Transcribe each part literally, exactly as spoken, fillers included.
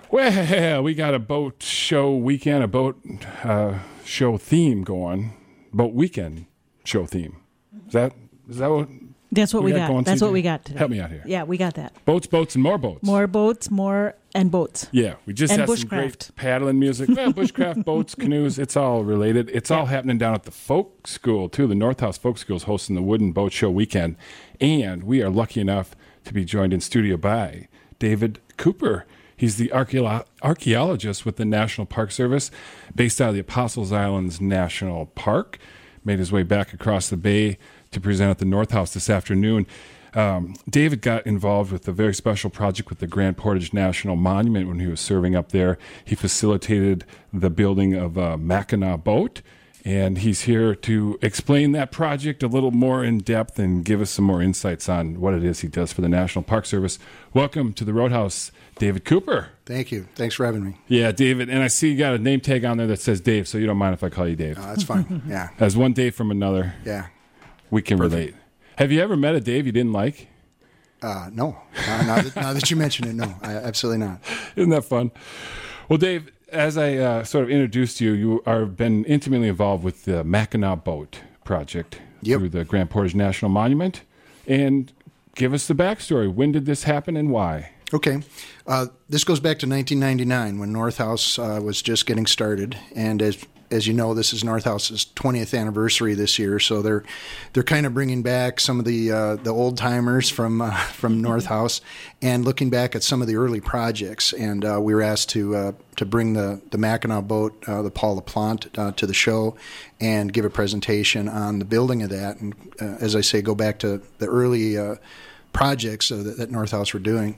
Well, we got a boat show weekend, a boat uh, show theme going. Boat weekend show theme. Is that is that what? That's what we, we got. got. That's C J? what we got today. Help me out here. Yeah, we got that. Boats, boats, and more boats. More boats, more and boats. Yeah, we just and had some great paddling music. Well, bushcraft, boats, canoes, it's all related. It's yeah. all happening down at the Folk School, too. The North House Folk School is hosting the Wooden Boat Show weekend. And we are lucky enough to be joined in studio by David Cooper. He's the archeolo- archaeologist with the National Park Service, based out of the Apostles Islands National Park. Made his way back across the bay to present at the North House this afternoon. Um, David got involved with a very special project with the Grand Portage National Monument when he was serving up there. He facilitated the building of a Mackinac boat, and he's here to explain that project a little more in depth and give us some more insights on what it is he does for the National Park Service. Welcome to the Roadhouse, David Cooper. Thank you. Thanks for having me. Yeah, David. And I see you got a name tag on there that says Dave, so you don't mind if I call you Dave. No, that's fine. Yeah. As one Dave from another, yeah, we can Perfect. relate. Have you ever met a Dave you didn't like? Uh, no. Uh, now, that, now that you mention it, no. I, absolutely not. Isn't that fun? Well, Dave, as I uh, sort of introduced you, you have been intimately involved with the Mackinac Boat project yep. through the Grand Portage National Monument. And give us the backstory. When did this happen and why? Okay. Uh, this goes back to nineteen ninety-nine when North House uh, was just getting started. And as as you know, this is North House's twentieth anniversary this year. So they're they're kind of bringing back some of the uh, the old timers from uh, from North House and looking back at some of the early projects. And uh, we were asked to uh, to bring the, the Mackinac boat, uh, the Paul LaPlante, uh, to the show and give a presentation on the building of that. And uh, as I say, go back to the early uh, projects uh, that, that North House were doing.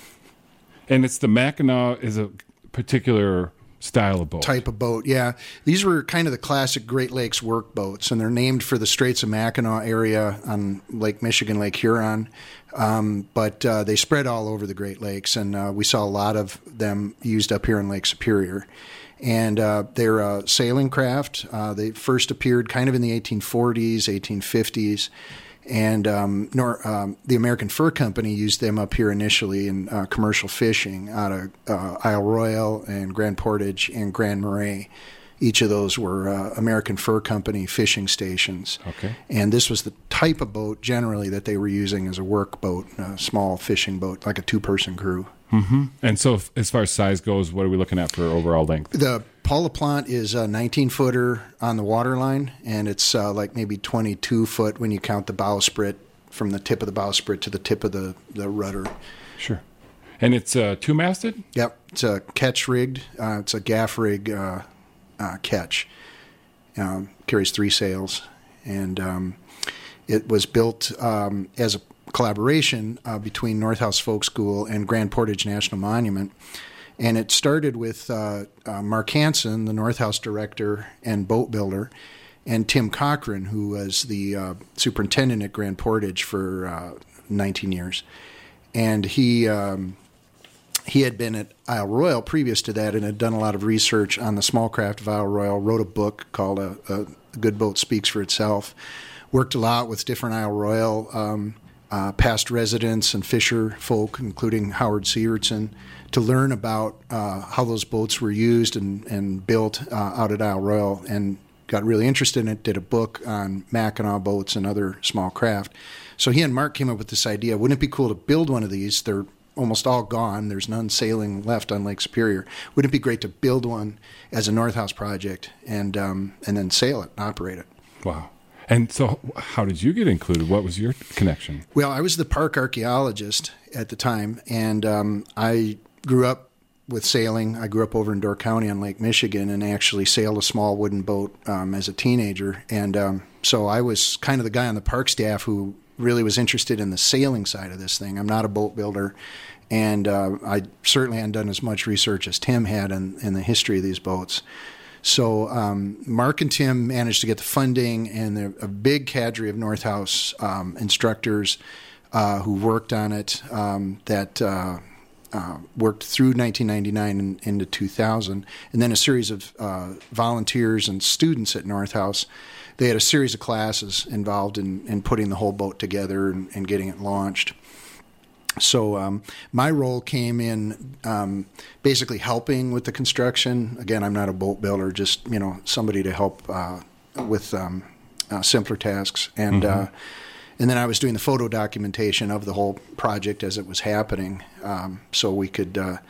And it's the Mackinac is a particular style of boat. Type of boat, yeah. These were kind of the classic Great Lakes work boats, and they're named for the Straits of Mackinac area on Lake Michigan, Lake Huron. Um, but uh, they spread all over the Great Lakes, and uh, we saw a lot of them used up here in Lake Superior. And uh, they're a sailing craft. Uh, they first appeared kind of in the eighteen forties, eighteen fifties. And um, nor, um, the American Fur Company used them up here initially in uh, commercial fishing out of uh, Isle Royale and Grand Portage and Grand Marais. Each of those were uh, American Fur Company fishing stations. Okay. And this was the type of boat generally that they were using as a work boat, a small fishing boat, like a two-person crew. Mm-hmm. And so f- as far as size goes, what are we looking at for overall length? The Paul LaPlante is a nineteen-footer on the waterline, and it's uh, like maybe twenty-two foot when you count the bowsprit from the tip of the bowsprit to the tip of the, the rudder. Sure. And it's uh, two-masted? Yep. It's a catch-rigged. Uh, it's a gaff rig uh, uh, catch. Um, carries three sails. And um, it was built um, as a collaboration uh, between North House Folk School and Grand Portage National Monument. And it started with uh, uh, Mark Hansen, the North House director and boat builder, and Tim Cochran, who was the uh, superintendent at Grand Portage for uh, nineteen years. And he um, he had been at Isle Royale previous to that and had done a lot of research on the small craft of Isle Royale, wrote a book called A, a Good Boat Speaks for Itself, worked a lot with different Isle Royale um, uh, past residents and fisher folk, including Howard Sievertson, to learn about uh, how those boats were used and, and built uh, out at Isle Royale, and got really interested in it, did a book on Mackinac boats and other small craft. So he and Mark came up with this idea, wouldn't it be cool to build one of these? They're almost all gone. There's none sailing left on Lake Superior. Wouldn't it be great to build one as a North House project and um, and then sail it and operate it? Wow. And so how did you get included? What was your connection? Well, I was the park archaeologist at the time, and um, I grew up with sailing. I grew up over in Door County on Lake Michigan and actually sailed a small wooden boat um, as a teenager. And um, so I was kind of the guy on the park staff who really was interested in the sailing side of this thing. I'm not a boat builder, and uh, I certainly hadn't done as much research as Tim had in, in the history of these boats. So um, Mark and Tim managed to get the funding, and a big cadre of North House um, instructors uh, who worked on it um, that uh, uh, worked through nineteen ninety-nine and into two thousand, and then a series of uh, volunteers and students at North House. They had a series of classes involved in, in putting the whole boat together and, and getting it launched. So um, my role came in um, basically helping with the construction. Again, I'm not a boat builder, just you know somebody to help uh, with um, uh, simpler tasks. And mm-hmm. uh, and then I was doing the photo documentation of the whole project as it was happening, um, so we could uh,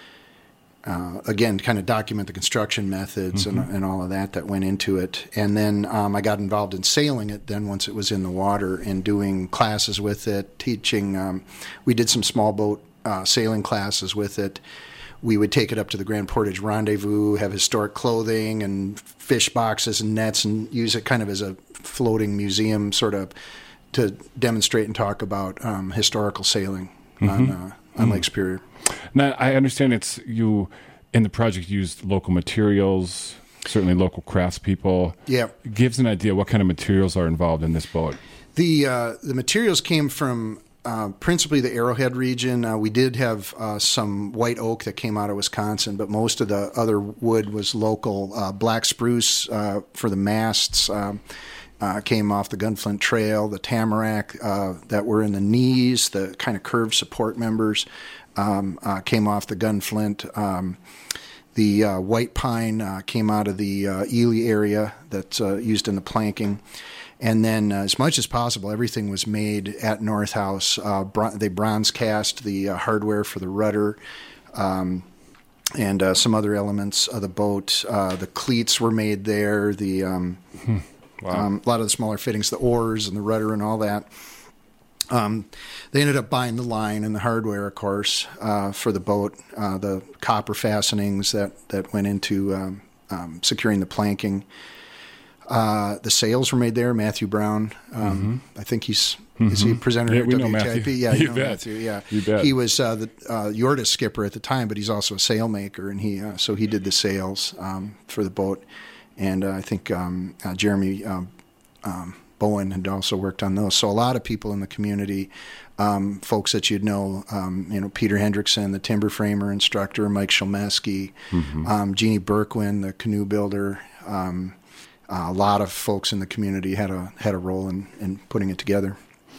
uh, again kind of document the construction methods mm-hmm. and, and all of that that went into it. And then um, I got involved in sailing it. Then once it was in the water and doing classes with it, teaching. Um, we did some small boat uh, sailing classes with it. We would take it up to the Grand Portage Rendezvous, have historic clothing and fish boxes and nets, and use it kind of as a floating museum, sort of to demonstrate and talk about um, historical sailing mm-hmm. on uh, on mm-hmm. Lake Superior. Now, I understand it's you in the project used local materials, certainly local craftspeople. Yeah, gives an idea what kind of materials are involved in this boat. The uh, the materials came from uh, principally the Arrowhead region. Uh, we did have uh, some white oak that came out of Wisconsin, but most of the other wood was local. Uh, black spruce uh, for the masts. Um, Uh, came off the Gunflint Trail, the tamarack uh, that were in the knees, the kind of curved support members um, uh, came off the Gunflint. Um, the uh, white pine uh, came out of the uh, Ely area that's uh, used in the planking. And then uh, as much as possible, everything was made at North House. Uh, bron- they bronze cast the uh, hardware for the rudder. Um, and uh, some other elements of the boat. Uh, the cleats were made there. The um, hmm. Wow. Um, a lot of the smaller fittings, the oars and the rudder and all that. Um, they ended up buying the line and the hardware, of course, uh, for the boat, uh, the copper fastenings that, that went into um, um, securing the planking. Uh, the sails were made there. Matthew Brown, um, mm-hmm. I think he's mm-hmm. is he a presenter yeah, at we W know T I P? Matthew. Yeah, you you know bet. Matthew. Yeah, you bet. He was uh, the uh, Yortis skipper at the time, but he's also a sailmaker, and he uh, so he did the sails um, for the boat. And uh, I think um, uh, Jeremy um, um, Bowen had also worked on those. So a lot of people in the community, um, folks that you'd know, um, you know, Peter Hendrickson, the timber framer instructor, Mike Shelmeski, mm-hmm. um, Jeannie Berkwin, the canoe builder. Um, uh, a lot of folks in the community had a had a role in, in putting it together.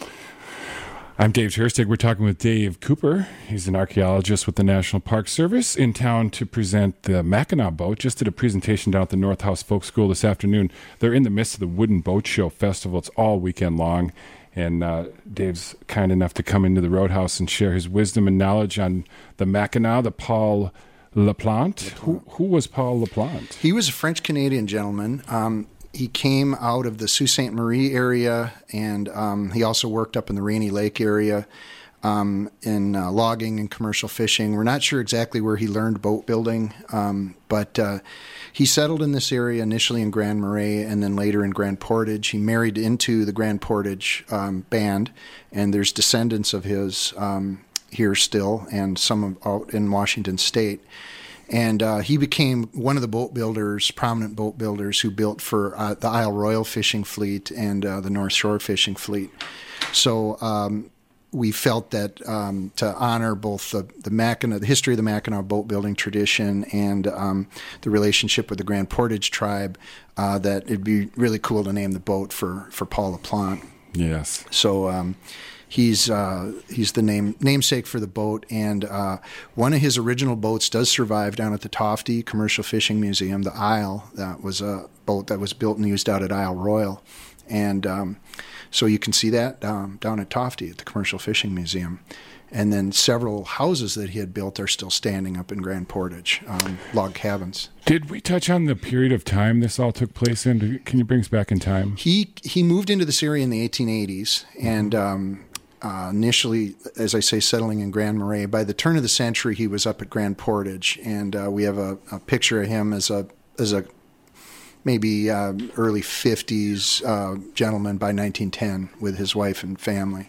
I'm Dave Cherstig. We're talking with Dave Cooper. He's an archaeologist with the National Park Service in town to present the Mackinac boat. Just did a presentation down at the North House Folk School this afternoon. They're in the midst of the Wooden Boat Show Festival. It's all weekend long. And uh, Dave's kind enough to come into the Roadhouse and share his wisdom and knowledge on the Mackinac, the Paul Laplante. Who, who was Paul Laplante? He was a French-Canadian gentleman. Um, He came out of the Sault Ste. Marie area, and um, he also worked up in the Rainy Lake area um, in uh, logging and commercial fishing. We're not sure exactly where he learned boat building, um, but uh, he settled in this area initially in Grand Marais and then later in Grand Portage. He married into the Grand Portage um, band, and there's descendants of his um, here still, and some of, out in Washington State. And uh, he became one of the boat builders, prominent boat builders, who built for uh, the Isle Royal fishing fleet and uh, the North Shore fishing fleet. So um, we felt that um, to honor both the, the Mackinac, the history of the Mackinac boat building tradition and um, the relationship with the Grand Portage tribe, uh, that it'd be really cool to name the boat for, for Paul Laplante. Yes. So um, he's uh, he's the name namesake for the boat, and uh, one of his original boats does survive down at the Tofty Commercial Fishing Museum. The Isle, that was a boat that was built and used out at Isle Royal, and um, so you can see that um, down at Tofty at the Commercial Fishing Museum. And then several houses that he had built are still standing up in Grand Portage, um, log cabins. Did we touch on the period of time this all took place in? Can you bring us back in time? He he moved into this area in the eighteen eighties, and um, uh, initially, as I say, settling in Grand Marais. By the turn of the century, he was up at Grand Portage, and uh, we have a, a picture of him as a as a maybe uh, early fifties uh, gentleman by nineteen ten with his wife and family.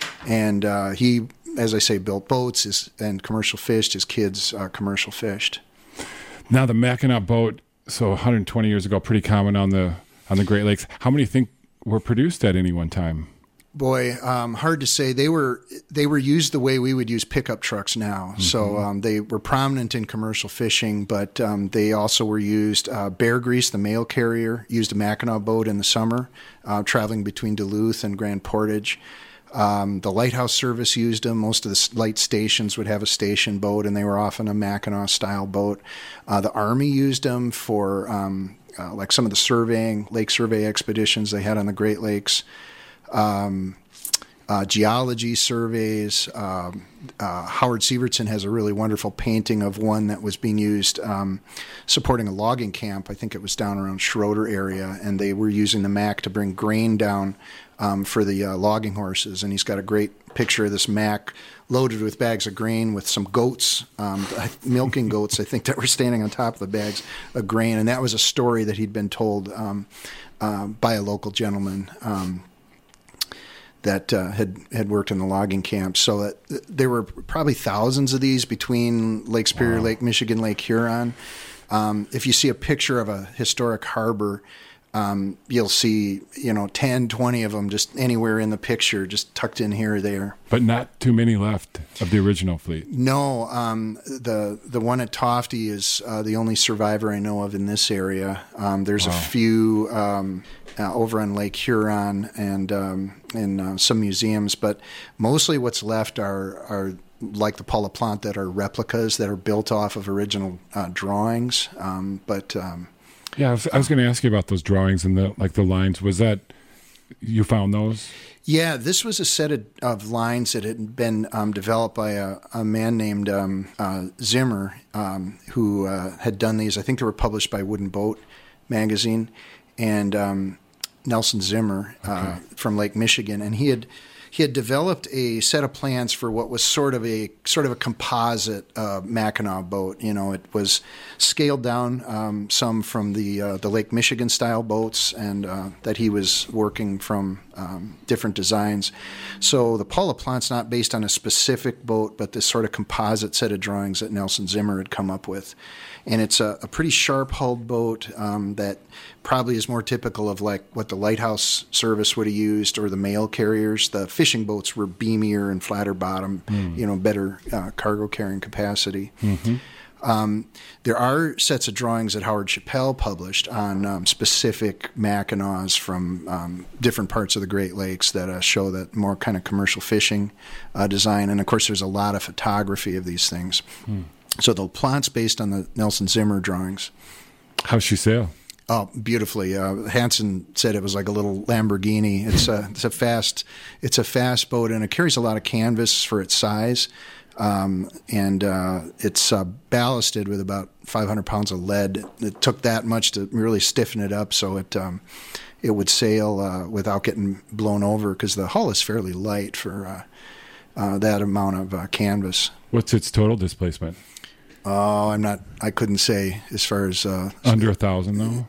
And uh, he, as I say, built boats his, and commercial fished. His kids uh, commercial fished. Now the Mackinac boat, so one hundred twenty years ago, pretty common on the on the Great Lakes. How many think were produced at any one time? Boy, um, hard to say. They were they were used the way we would use pickup trucks now. Mm-hmm. So um, they were prominent in commercial fishing, but um, they also were used. Uh, Bear Grease, the mail carrier, used a Mackinac boat in the summer, uh, traveling between Duluth and Grand Portage. Um, the lighthouse service used them. Most of the light stations would have a station boat, and they were often a Mackinac-style boat. Uh, the Army used them for um, uh, like some of the surveying, lake survey expeditions they had on the Great Lakes. Um, uh, geology surveys. Um, uh, Howard Sievertson has a really wonderful painting of one that was being used um, supporting a logging camp. I think it was down around Schroeder area, and they were using the Mack to bring grain down um, for the uh, logging horses. And he's got a great picture of this Mack loaded with bags of grain with some goats, um, milking goats, I think, that were standing on top of the bags of grain. And that was a story that he'd been told um, uh, by a local gentleman um, that uh, had had worked in the logging camp. So that th- there were probably thousands of these between Lake Superior, wow. Lake Michigan, Lake Huron. Um, if you see a picture of a historic harbor, um, you'll see, you know, ten, twenty of them just anywhere in the picture, just tucked in here or there. But not too many left of the original fleet. No, um, the the one at Tofte is uh, the only survivor I know of in this area. Um, there's wow. a few um, uh, over on Lake Huron and um, in uh, some museums, but mostly what's left are are like the Paul LaPlante that are replicas that are built off of original uh, drawings. Um, but um, yeah, I was, I was going to ask you about those drawings and the like the lines. Was that you found those? Yeah, this was a set of, of lines that had been um, developed by a, a man named um, uh, Zimmer, um, who uh, had done these. I think they were published by Wooden Boat magazine, and um, Nelson Zimmer uh, okay. from Lake Michigan, and he had he had developed a set of plans for what was sort of a sort of a composite uh, Mackinac boat. You know, it was scaled down um, some from the uh, the Lake Michigan style boats, and uh, that he was working from um, different designs. So the Paul LaPlante's not based on a specific boat, but this sort of composite set of drawings that Nelson Zimmer had come up with. And it's a, a pretty sharp-hulled boat um, that probably is more typical of like what the lighthouse service would have used or the mail carriers. The fishing boats were beamier and flatter bottom, mm. you know, better uh, cargo carrying capacity. Mm-hmm. Um, there are sets of drawings that Howard Chappell published on um, specific Mackinacs from um, different parts of the Great Lakes that uh, show that more kind of commercial fishing uh, design. And, of course, there's a lot of photography of these things. Mm. So the LaPlante's based on the Nelson Zimmer drawings. How's she sail? Oh, beautifully. Uh, Hansen said it was like a little Lamborghini. It's a it's a fast it's a fast boat, and it carries a lot of canvas for its size. Um, and uh, it's uh, ballasted with about five hundred pounds of lead. It took that much to really stiffen it up, so it um, it would sail uh, without getting blown over because the hull is fairly light for uh, uh, that amount of uh, canvas. What's its total displacement? Oh, I'm not. I couldn't say as far as uh, under a thousand though.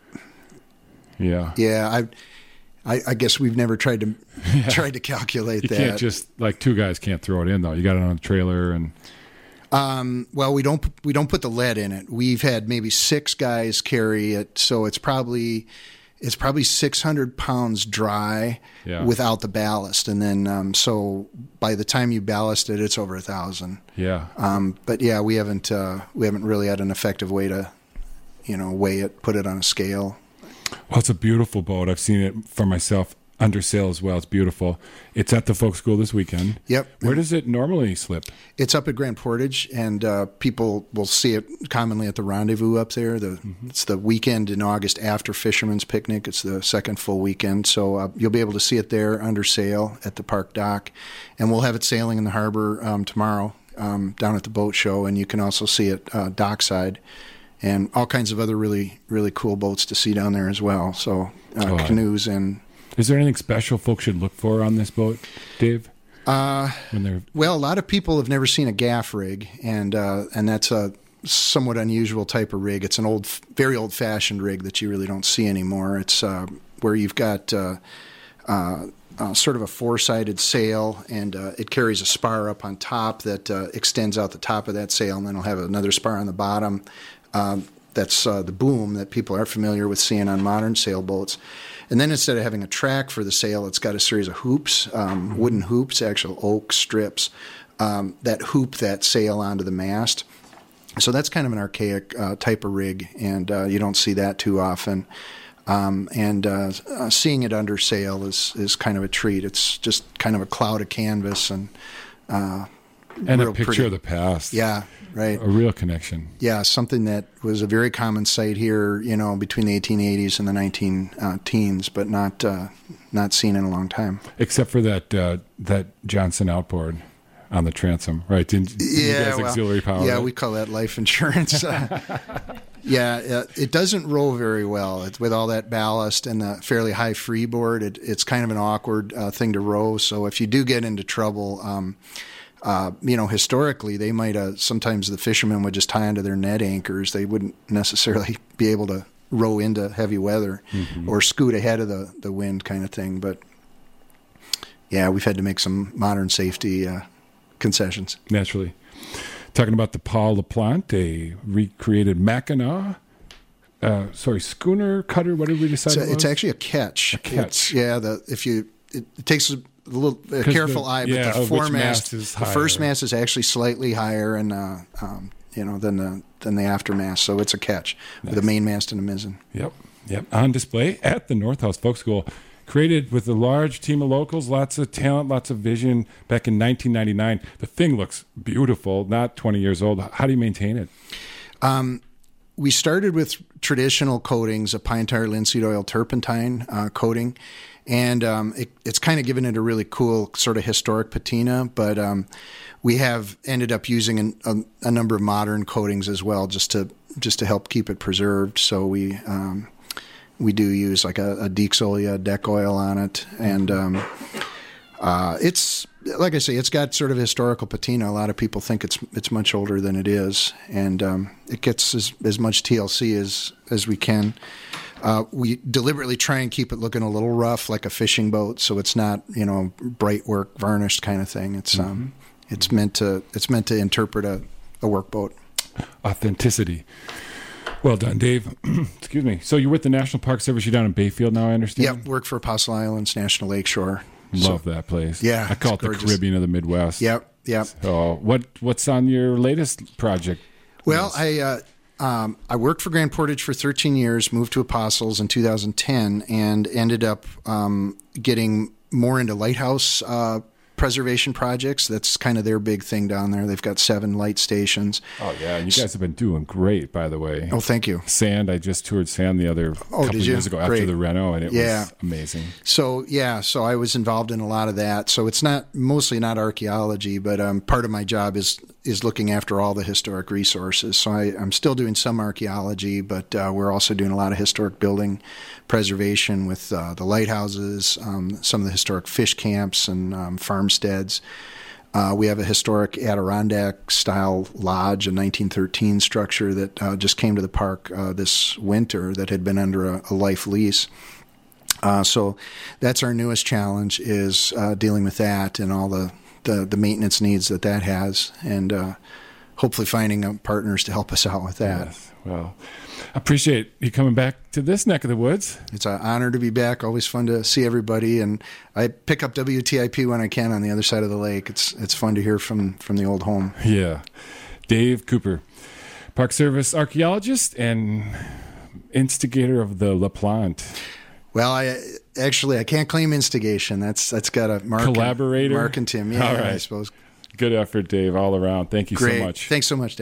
Yeah. Yeah, I, I, I guess we've never tried to yeah. tried to calculate you that. You can't just like two guys can't throw it in though. You got it on a trailer and. Um, well, we don't we don't put the lead in it. We've had maybe six guys carry it, so it's probably it's probably six hundred pounds dry yeah. without the ballast, and then um, so by the time you ballast it, it's over a thousand. Yeah. Um, but yeah, we haven't uh, we haven't really had an effective way to, you know, weigh it, put it on a scale. Well, it's a beautiful boat. I've seen it for myself under sail as well. It's beautiful. It's at the folk school this weekend. Yep. Where does it normally slip? It's up at Grand Portage, and uh, people will see it commonly at the Rendezvous up there. The, mm-hmm. It's the weekend in August after Fisherman's Picnic. It's the second full weekend, so uh, you'll be able to see it there under sail at the park dock, and we'll have it sailing in the harbor um, tomorrow um, down at the boat show, and you can also see it uh, dockside. And all kinds of other really, really cool boats to see down there as well. So uh, oh, canoes and... Is there anything special folks should look for on this boat, Dave? Uh, when they're... Well, a lot of people have never seen a gaff rig, and uh, and that's a somewhat unusual type of rig. It's an old, very old-fashioned rig that you really don't see anymore. It's uh, where you've got uh, uh, uh, sort of a four-sided sail, and uh, it carries a spar up on top that uh, extends out the top of that sail, and then it'll have another spar on the bottom. Um, that's uh, the boom that people are familiar with seeing on modern sailboats. And then instead of having a track for the sail, it's got a series of hoops, um, wooden hoops, actual oak strips, um, that hoop that sail onto the mast. So that's kind of an archaic uh, type of rig, and uh, you don't see that too often. Um, and uh, uh, seeing it under sail is, is kind of a treat. It's just kind of a cloud of canvas and uh, and a picture pretty. of the past. Yeah, right. A real connection. Yeah, something that was a very common sight here, you know, between the eighteen eighties and the nineteen teens, but not uh, not seen in a long time. Except for that uh, that Johnson outboard on the transom, right? Didn't, did yeah, you guys well, auxiliary power? Yeah, it? we call that life insurance. Uh, yeah, uh, it doesn't row very well. It's, with all that ballast and the fairly high freeboard, it, it's kind of an awkward uh, thing to row. So if you do get into trouble, um, uh, you know, historically, they might uh, sometimes the fishermen would just tie onto their net anchors. They wouldn't necessarily be able to row into heavy weather mm-hmm. or scoot ahead of the, the wind kind of thing. But yeah, we've had to make some modern safety uh, concessions. Naturally. Talking about the Paul LaPlante, a recreated Mackinac, uh, sorry, schooner, cutter, what did we decide it's, it was? It's actually a catch. A catch. It's, yeah, the, if you, it, it takes a little a careful the, eye, but yeah, the foremast, is the first mast is actually slightly higher and uh, um, you know than the than the aftermast, so it's a catch nice. With a mainmast and a mizzen. Yep, yep. On display at the Northhouse Folk School. Created with a large team of locals, lots of talent, lots of vision back in nineteen ninety-nine. The thing looks beautiful, not twenty years old. How do you maintain it? Um, we started with traditional coatings, a pine tar linseed oil turpentine uh, coating, and um, it, it's kind of given it a really cool sort of historic patina, but um, we have ended up using an, a, a number of modern coatings as well just to just to help keep it preserved. So we... Um, We do use like a, a Dexolia deck oil on it, and um, uh, it's like I say, it's got sort of historical patina. A lot of people think it's it's much older than it is, and um, it gets as, as much T L C as as we can. Uh, we deliberately try and keep it looking a little rough, like a fishing boat, so it's not you know bright work varnished kind of thing. It's mm-hmm. um, it's meant to it's meant to interpret a, a workboat. Authenticity. Well done, Dave. Excuse me. So you're with the National Park Service. You're down in Bayfield now, I understand? Yep, work for Apostle Islands National Lakeshore. Love so, that place. Yeah, I call it gorgeous. The Caribbean of the Midwest. Yep, yep. So what what's on your latest project? Well, I uh, um, I worked for Grand Portage for thirteen years, moved to Apostles in two thousand ten, and ended up um, getting more into lighthouse uh preservation projects. That's kind of their big thing down there. They've got seven light stations. Oh, yeah. And you guys have been doing great, by the way. Oh, thank you. Sand, I just toured Sand the other oh, couple of years ago Great. after the reno, and it yeah. was amazing. So, yeah, so I was involved in a lot of that. So it's not mostly not archaeology, but um, part of my job is is looking after all the historic resources. So I, I'm still doing some archaeology, but uh, we're also doing a lot of historic building preservation with uh, the lighthouses, um, some of the historic fish camps and um, farmsteads. Uh, we have a historic Adirondack-style lodge, a nineteen thirteen structure that uh, just came to the park uh, this winter that had been under a, a life lease. Uh, so that's our newest challenge is uh, dealing with that and all the, the, the maintenance needs that that has, and uh, hopefully finding uh, partners to help us out with that. Yes. Well, I appreciate you coming back to this neck of the woods. It's an honor to be back. Always fun to see everybody, and I pick up W T I P when I can on the other side of the lake. It's it's fun to hear from, from the old home. Yeah. Dave Cooper, Park Service archaeologist and instigator of the LaPlante. Well, I actually I can't claim instigation. That's that's got a Mark collaborator. And, Mark and Tim. Yeah, all right. I suppose. Good effort, Dave, all around. Thank you Great. so much. Thanks so much, Dave.